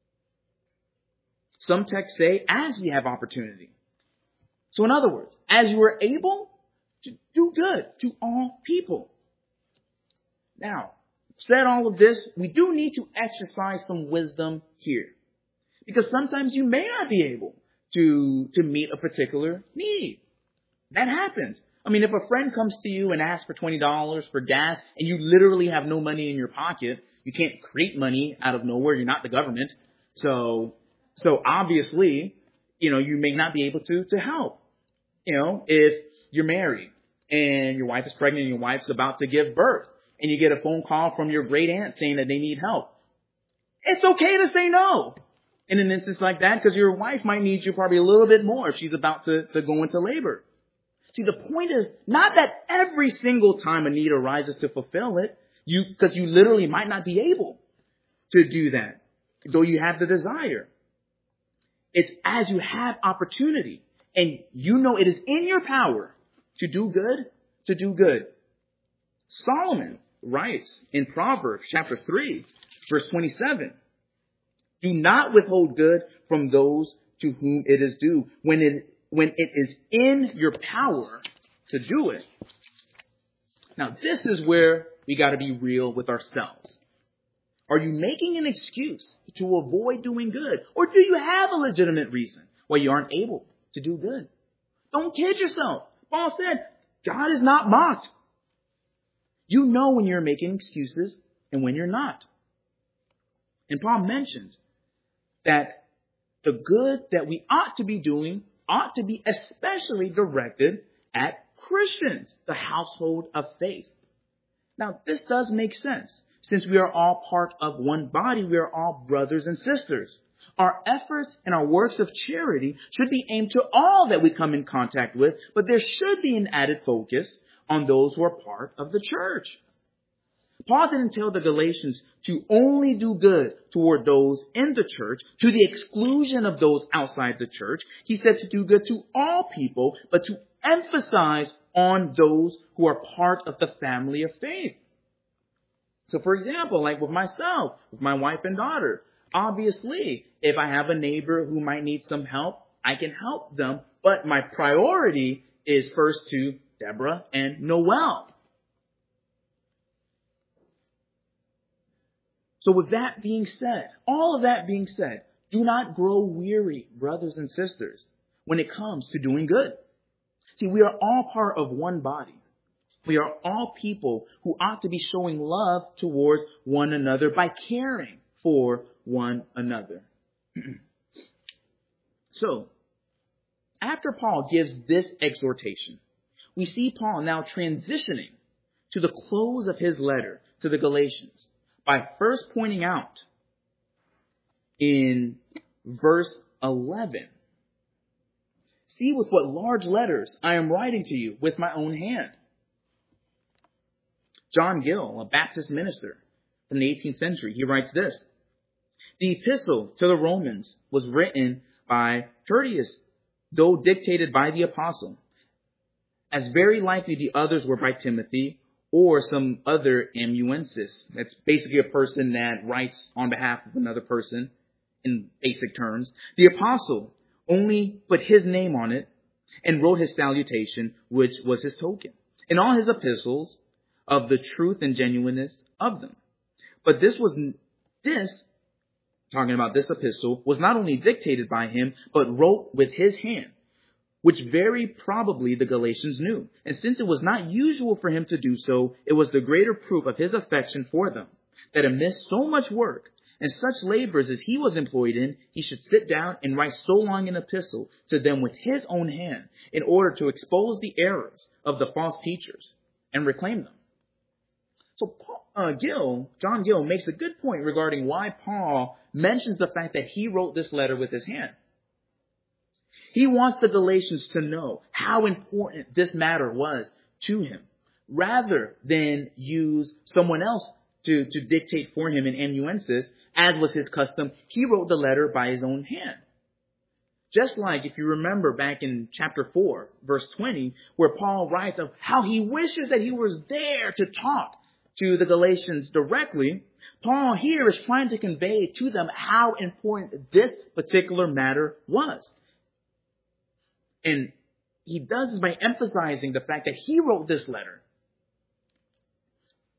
Some texts say, as we have opportunity. So in other words, as you are able to do good to all people. Now, said all of this, we do need to exercise some wisdom here. Because sometimes you may not be able to, to meet a particular need. That happens. I mean, if a friend comes to you and asks for twenty dollars for gas and you literally have no money in your pocket, you can't create money out of nowhere. You're not the government. So, so obviously, you know, you may not be able to, to help. You know, if you're married and your wife is pregnant and your wife's about to give birth and you get a phone call from your great aunt saying that they need help, it's okay to say no in an instance like that, because your wife might need you probably a little bit more if she's about to, to go into labor. See, the point is not that every single time a need arises to fulfill it, you, because you literally might not be able to do that, though you have the desire. It's as you have opportunity and you know it is in your power to do good, to do good. Solomon writes in Proverbs chapter three, verse twenty-seven, do not withhold good from those to whom it is due when it when it is in your power to do it. Now, this is where we got to be real with ourselves. Are you making an excuse to avoid doing good? Or do you have a legitimate reason why you aren't able to do good? Don't kid yourself. Paul said, God is not mocked. You know when you're making excuses and when you're not. And Paul mentions that the good that we ought to be doing ought to be especially directed at Christians, the household of faith. Now, this does make sense. Since we are all part of one body, we are all brothers and sisters. Our efforts and our works of charity should be aimed to all that we come in contact with, but there should be an added focus on those who are part of the church. Paul didn't tell the Galatians to only do good toward those in the church to the exclusion of those outside the church. He said to do good to all people, but to emphasize on those who are part of the family of faith. So, for example, like with myself, with my wife and daughter, obviously, if I have a neighbor who might need some help, I can help them. But my priority is first to Deborah and Noel. So with that being said, all of that being said, do not grow weary, brothers and sisters, when it comes to doing good. See, we are all part of one body. We are all people who ought to be showing love towards one another by caring for one another. So, after Paul gives this exhortation, we see Paul now transitioning to the close of his letter to the Galatians by first pointing out in verse eleven, see with what large letters I am writing to you with my own hand. John Gill, a Baptist minister from the eighteenth century, he writes this: the epistle to the Romans was written by Tertius, though dictated by the apostle, as very likely the others were by Timothy or some other amanuensis. That's basically a person that writes on behalf of another person in basic terms. The apostle only put his name on it and wrote his salutation, which was his token, in all his epistles of the truth and genuineness of them. But this was, this, talking about this epistle, was not only dictated by him, but wrote with his hand, which very probably the Galatians knew. And since it was not usual for him to do so, it was the greater proof of his affection for them, that amidst so much work and such labors as he was employed in, he should sit down and write so long an epistle to them with his own hand, in order to expose the errors of the false teachers and reclaim them. So Paul, uh, Gill, John Gill makes a good point regarding why Paul mentions the fact that he wrote this letter with his hand. He wants the Galatians to know how important this matter was to him, rather than use someone else to, to dictate for him in amanuensis, as was his custom. He wrote the letter by his own hand. Just like, if you remember back in chapter four, verse twenty, where Paul writes of how he wishes that he was there to talk to the Galatians directly, Paul here is trying to convey to them how important this particular matter was. And he does this by emphasizing the fact that he wrote this letter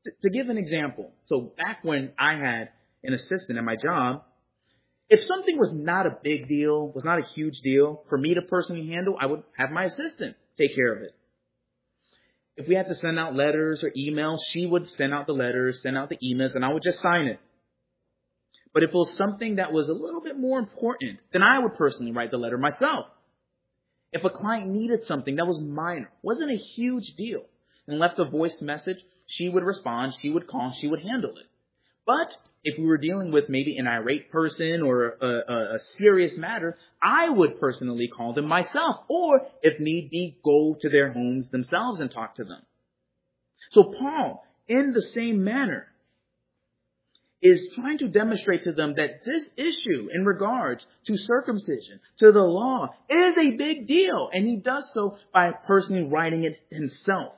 To give an example, so back when I had an assistant at my job, if something was not a big deal, was not a huge deal for me to personally handle, I would have my assistant take care of it. If we had to send out letters or emails, she would send out the letters, send out the emails, and I would just sign it. But if it was something that was a little bit more important, then I would personally write the letter myself. If a client needed something that was minor, wasn't a huge deal, and left a voice message, she would respond, she would call, she would handle it. But if we were dealing with maybe an irate person or a, a, a serious matter, I would personally call them myself, or if need be, go to their homes themselves and talk to them. So Paul, in the same manner, is trying to demonstrate to them that this issue in regards to circumcision, to the law, is a big deal. And he does so by personally writing it himself.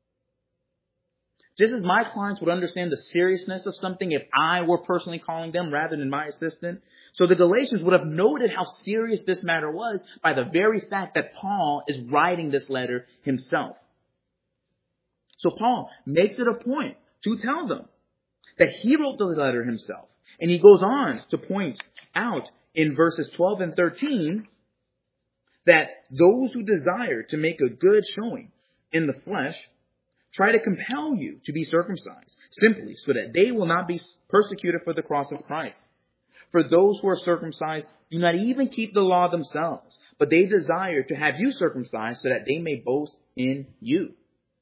Just as my clients would understand the seriousness of something if I were personally calling them rather than my assistant, so the Galatians would have noted how serious this matter was by the very fact that Paul is writing this letter himself. So Paul makes it a point to tell them that he wrote the letter himself. And he goes on to point out in verses twelve and thirteen that those who desire to make a good showing in the flesh try to compel you to be circumcised, simply so that they will not be persecuted for the cross of Christ. For those who are circumcised do not even keep the law themselves, but they desire to have you circumcised so that they may boast in you.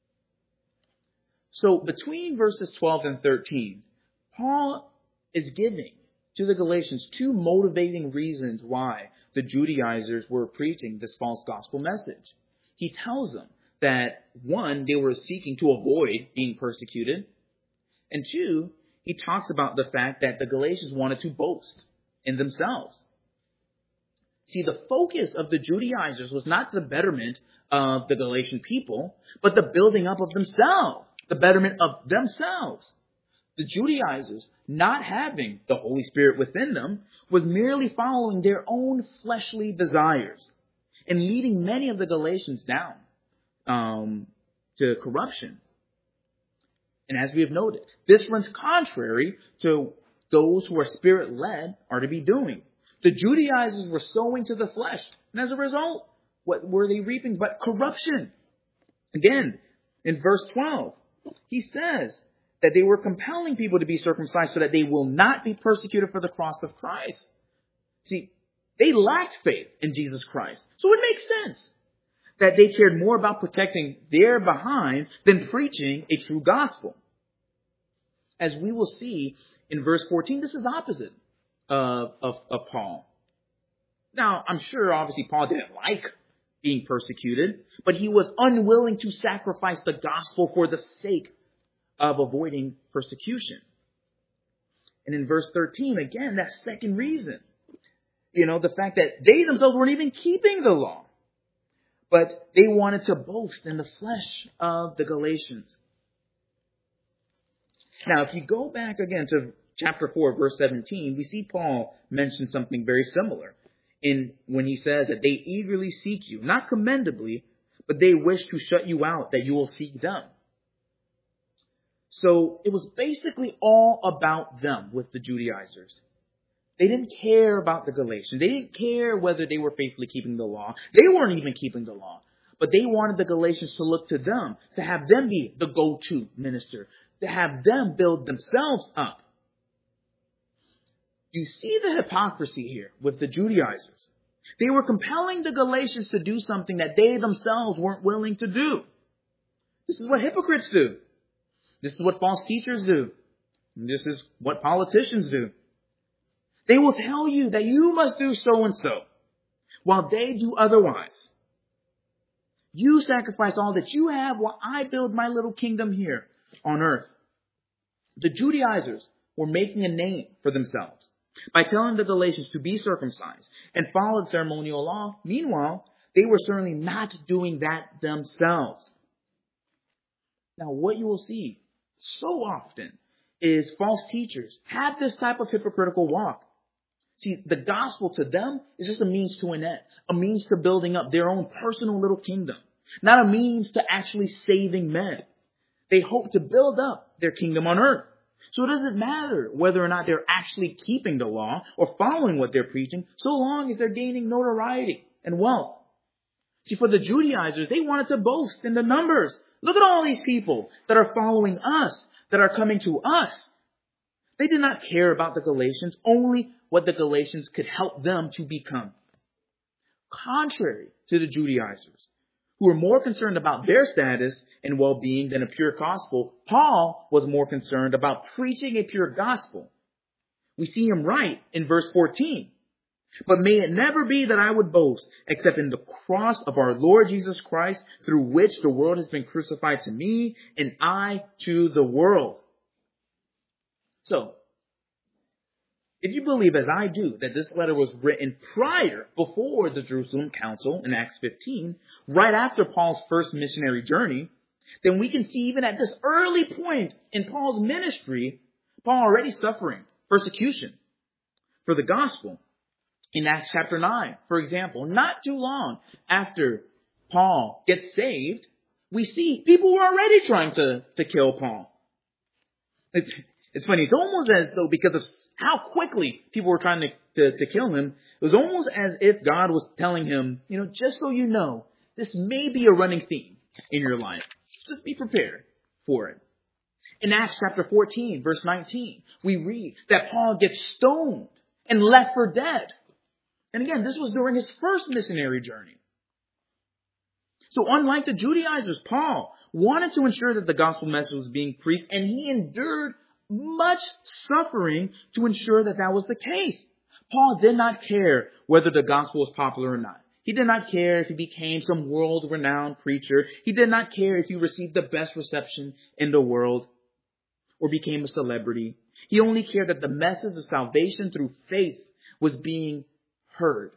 So between verses twelve and thirteen, Paul is giving to the Galatians two motivating reasons why the Judaizers were preaching this false gospel message. He tells them that, one, they were seeking to avoid being persecuted. And two, he talks about the fact that the Galatians wanted to boast in themselves. See, the focus of the Judaizers was not the betterment of the Galatian people, but the building up of themselves, the betterment of themselves. The Judaizers, not having the Holy Spirit within them, was merely following their own fleshly desires and leading many of the Galatians down Um, to corruption. And as we have noted, this runs contrary to those who are spirit-led are to be doing. The Judaizers were sowing to the flesh, and as a result, what were they reaping but corruption? Again, in verse twelve, he says that they were compelling people to be circumcised so that they will not be persecuted for the cross of Christ. See, they lacked faith in Jesus Christ, so it makes sense that they cared more about protecting their behinds than preaching a true gospel. As we will see in verse fourteen, this is opposite of, of, of Paul. Now, I'm sure obviously Paul didn't like being persecuted, but he was unwilling to sacrifice the gospel for the sake of avoiding persecution. And in verse thirteen, again, that second reason, you know, the fact that they themselves weren't even keeping the law, but they wanted to boast in the flesh of the Galatians. Now, if you go back again to chapter four, verse seventeen, we see Paul mention something very similar in when he says that they eagerly seek you, not commendably, but they wish to shut you out, that you will seek them. So it was basically all about them with the Judaizers. They didn't care about the Galatians. They didn't care whether they were faithfully keeping the law. They weren't even keeping the law. But they wanted the Galatians to look to them, to have them be the go-to minister, to have them build themselves up. You see the hypocrisy here with the Judaizers. They were compelling the Galatians to do something that they themselves weren't willing to do. This is what hypocrites do. This is what false teachers do. And this is what politicians do. They will tell you that you must do so and so, while they do otherwise. You sacrifice all that you have while I build my little kingdom here on earth. The Judaizers were making a name for themselves by telling the Galatians to be circumcised and follow the ceremonial law. Meanwhile, they were certainly not doing that themselves. Now, what you will see so often is false teachers have this type of hypocritical walk. See, the gospel to them is just a means to an end, a means to building up their own personal little kingdom, not a means to actually saving men. They hope to build up their kingdom on earth. So it doesn't matter whether or not they're actually keeping the law or following what they're preaching, so long as they're gaining notoriety and wealth. See, for the Judaizers, they wanted to boast in the numbers. Look at all these people that are following us, that are coming to us. They did not care about the Galatians, only what the Galatians could help them to become. Contrary to the Judaizers, who were more concerned about their status and well-being than a pure gospel, Paul was more concerned about preaching a pure gospel. We see him write in verse fourteen, "But may it never be that I would boast except in the cross of our Lord Jesus Christ, through which the world has been crucified to me and I to the world." So, if you believe, as I do, that this letter was written prior, before the Jerusalem Council in Acts fifteen, right after Paul's first missionary journey, then we can see even at this early point in Paul's ministry, Paul already suffering persecution for the gospel. In Acts chapter nine, for example, not too long after Paul gets saved, we see people were already trying to, to kill Paul. It's, it's funny. It's almost as though, because of how quickly people were trying to, to, to kill him, it was almost as if God was telling him, you know, just so you know, this may be a running theme in your life. Just be prepared for it. In Acts chapter fourteen, verse nineteen, we read that Paul gets stoned and left for dead. And again, this was during his first missionary journey. So unlike the Judaizers, Paul wanted to ensure that the gospel message was being preached, and he endured much suffering to ensure that that was the case. Paul did not care whether the gospel was popular or not. He did not care if he became some world-renowned preacher. He did not care if he received the best reception in the world or became a celebrity. He only cared that the message of salvation through faith was being heard.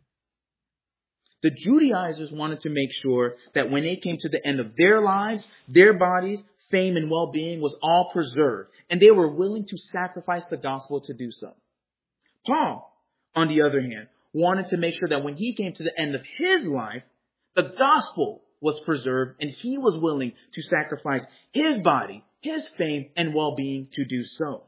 The Judaizers wanted to make sure that when they came to the end of their lives, their bodies, fame, and well-being was all preserved, and they were willing to sacrifice the gospel to do so. Paul, on the other hand, wanted to make sure that when he came to the end of his life, the gospel was preserved, and he was willing to sacrifice his body, his fame, and well-being to do so.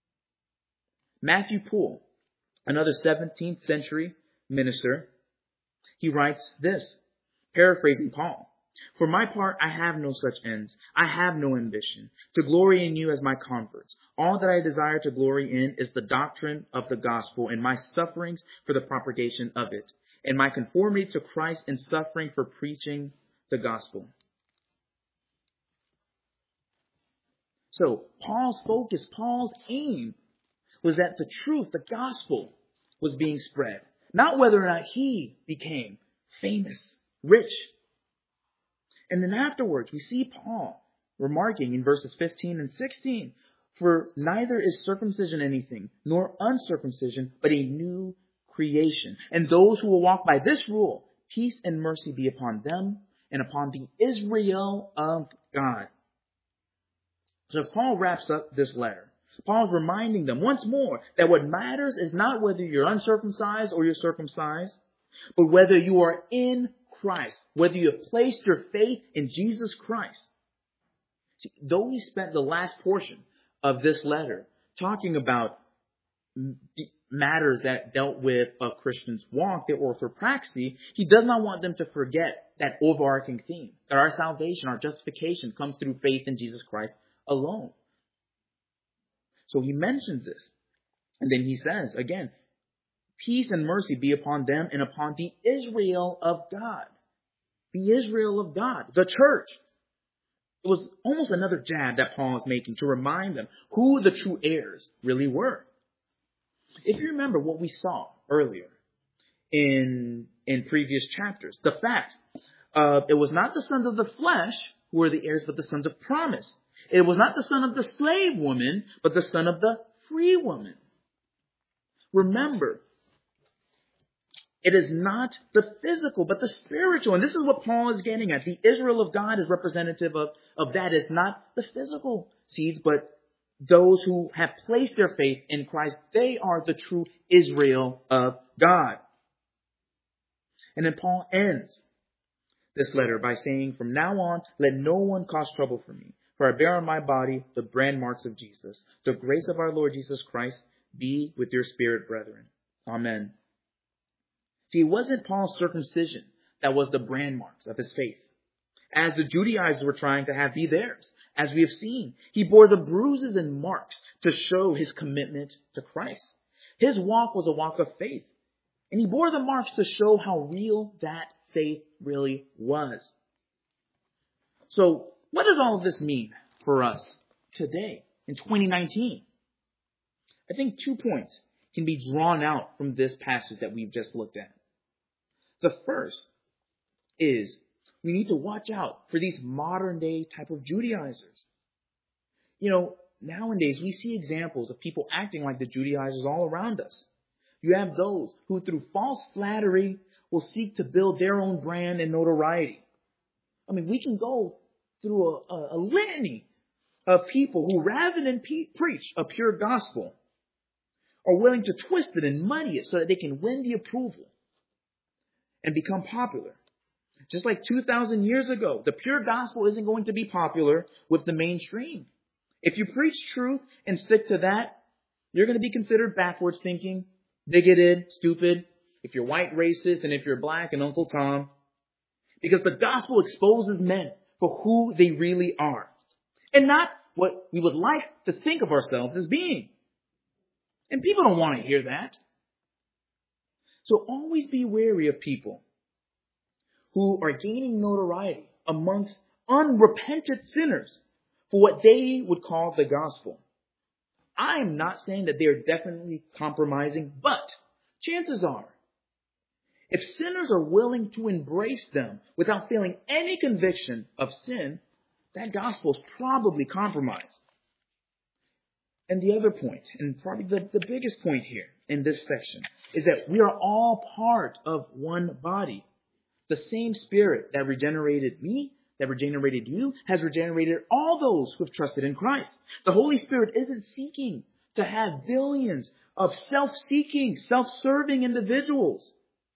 Matthew Poole, another seventeenth century minister, he writes this, paraphrasing Paul: "For my part, I have no such ends. I have no ambition to glory in you as my converts. All that I desire to glory in is the doctrine of the gospel and my sufferings for the propagation of it, and my conformity to Christ in suffering for preaching the gospel." So Paul's focus, Paul's aim was that the truth, the gospel, was being spread. Not whether or not he became famous, rich. And then afterwards, we see Paul remarking in verses fifteen and sixteen, "For neither is circumcision anything, nor uncircumcision, but a new creation. And those who will walk by this rule, peace and mercy be upon them and upon the Israel of God." So Paul wraps up this letter. Paul's reminding them once more that what matters is not whether you're uncircumcised or you're circumcised, but whether you are in Christ, whether you have placed your faith in Jesus Christ. See, though he spent the last portion of this letter talking about matters that dealt with a Christian's walk, their orthopraxy, he does not want them to forget that overarching theme, that our salvation, our justification comes through faith in Jesus Christ alone. So he mentions this. And then he says, again, peace and mercy be upon them and upon the Israel of God. The Israel of God, the church. It was almost another jab that Paul is making to remind them who the true heirs really were. If you remember what we saw earlier in, in previous chapters, the fact uh, it was not the sons of the flesh who were the heirs, but the sons of promise. It was not the son of the slave woman, but the son of the free woman. Remember, it is not the physical, but the spiritual. And this is what Paul is getting at. The Israel of God is representative of, of that. It's not the physical seeds, but those who have placed their faith in Christ. They are the true Israel of God. And then Paul ends this letter by saying, "From now on, let no one cause trouble for me. For I bear on my body the brand marks of Jesus. The grace of our Lord Jesus Christ be with your spirit, brethren. Amen. See, it wasn't Paul's circumcision that was the brand marks of his faith, as the Judaizers were trying to have be theirs. As we have seen, he bore the bruises and marks to show his commitment to Christ. His walk was a walk of faith, and he bore the marks to show how real that faith really was. So, what does all of this mean for us today in twenty nineteen? I think two points can be drawn out from this passage that we've just looked at. The first is we need to watch out for these modern day type of Judaizers. You know, nowadays we see examples of people acting like the Judaizers all around us. You have those who through false flattery will seek to build their own brand and notoriety. I mean, we can go through a, a, a litany of people who, rather than pe- preach a pure gospel, are willing to twist it and muddy it so that they can win the approval and become popular. Just like two thousand years ago, the pure gospel isn't going to be popular with the mainstream. If you preach truth and stick to that, you're going to be considered backwards thinking, bigoted, stupid, if you're white, racist, and if you're black and Uncle Tom. Because the gospel exposes men for who they really are, and not what we would like to think of ourselves as being. And people don't want to hear that. So always be wary of people who are gaining notoriety amongst unrepentant sinners for what they would call the gospel. I'm not saying that they're definitely compromising, but chances are, if sinners are willing to embrace them without feeling any conviction of sin, that gospel is probably compromised. And the other point, and probably the, the biggest point here in this section, is that we are all part of one body. The same Spirit that regenerated me, that regenerated you, has regenerated all those who have trusted in Christ. The Holy Spirit isn't seeking to have billions of self-seeking, self-serving individuals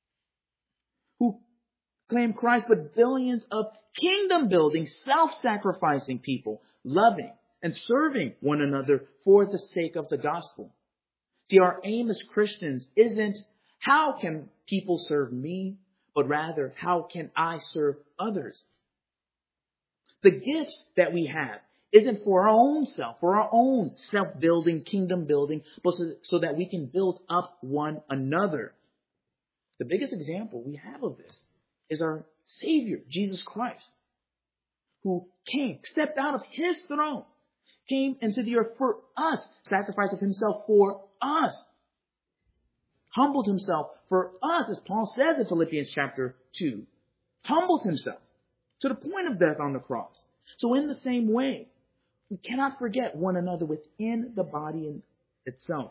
who claim Christ, but billions of kingdom-building, self-sacrificing people, loving and serving one another for the sake of the gospel. See, our aim as Christians isn't how can people serve me, but rather how can I serve others. The gifts that we have isn't for our own self, for our own self-building, kingdom-building, but so, so that we can build up one another. The biggest example we have of this is our Savior, Jesus Christ, who came, stepped out of his throne, came into the earth for us, sacrificed of himself for us, humbled himself for us, as Paul says in Philippians chapter two, humbled himself to the point of death on the cross. So in the same way, we cannot forget one another within the body in itself.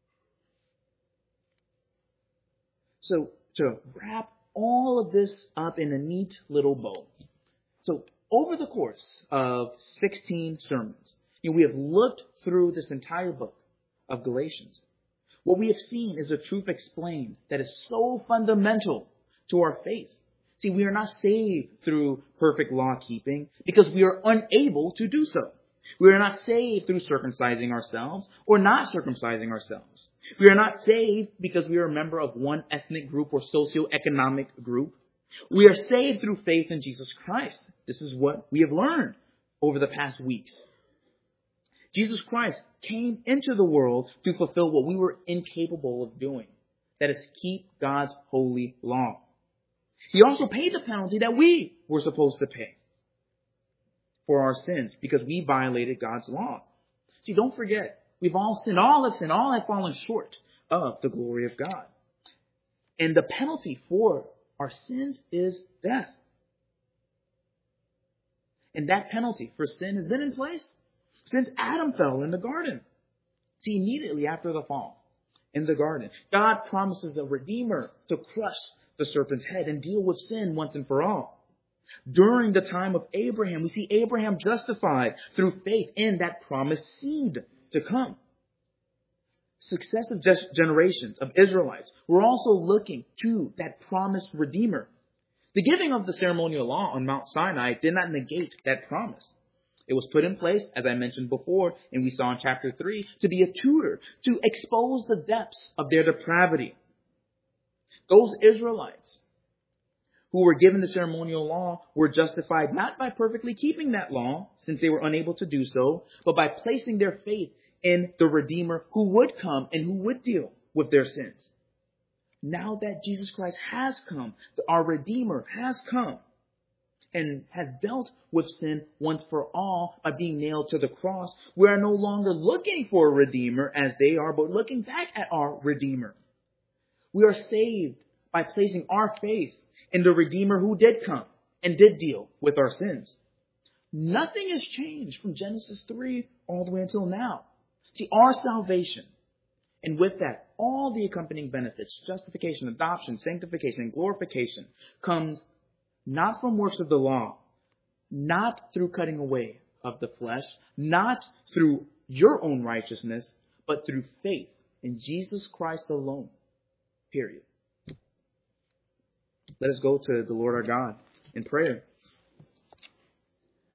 So to wrap all of this up in a neat little bow. So over the course of sixteen sermons, you know, we have looked through this entire book of Galatians. What we have seen is a truth explained that is so fundamental to our faith. See, we are not saved through perfect law keeping because we are unable to do so. We are not saved through circumcising ourselves or not circumcising ourselves. We are not saved because we are a member of one ethnic group or socioeconomic group. We are saved through faith in Jesus Christ. This is what we have learned over the past weeks. Jesus Christ came into the world to fulfill what we were incapable of doing. That is, keep God's holy law. He also paid the penalty that we were supposed to pay for our sins because we violated God's law. See, don't forget, we've all sinned. All have sinned. All have fallen short of the glory of God. And the penalty for our sins is death. And that penalty for sin has been in place since Adam fell in the garden. See, immediately after the fall in the garden, God promises a redeemer to crush the serpent's head and deal with sin once and for all. During the time of Abraham, we see Abraham justified through faith in that promised seed to come. Successive generations of Israelites were also looking to that promised redeemer. The giving of the ceremonial law on Mount Sinai did not negate that promise. It was put in place, as I mentioned before, and we saw in chapter three, to be a tutor, to expose the depths of their depravity. Those Israelites who were given the ceremonial law were justified not by perfectly keeping that law, since they were unable to do so, but by placing their faith in the Redeemer who would come and who would deal with their sins. Now that Jesus Christ has come, our Redeemer has come and has dealt with sin once for all by being nailed to the cross, we are no longer looking for a Redeemer as they are, but looking back at our Redeemer. We are saved by placing our faith in the Redeemer who did come and did deal with our sins. Nothing has changed from Genesis three all the way until now. See, our salvation, and with that, all the accompanying benefits, justification, adoption, sanctification, and glorification, comes not from works of the law, not through cutting away of the flesh, not through your own righteousness, but through faith in Jesus Christ alone. Period. Let us go to the Lord our God in prayer.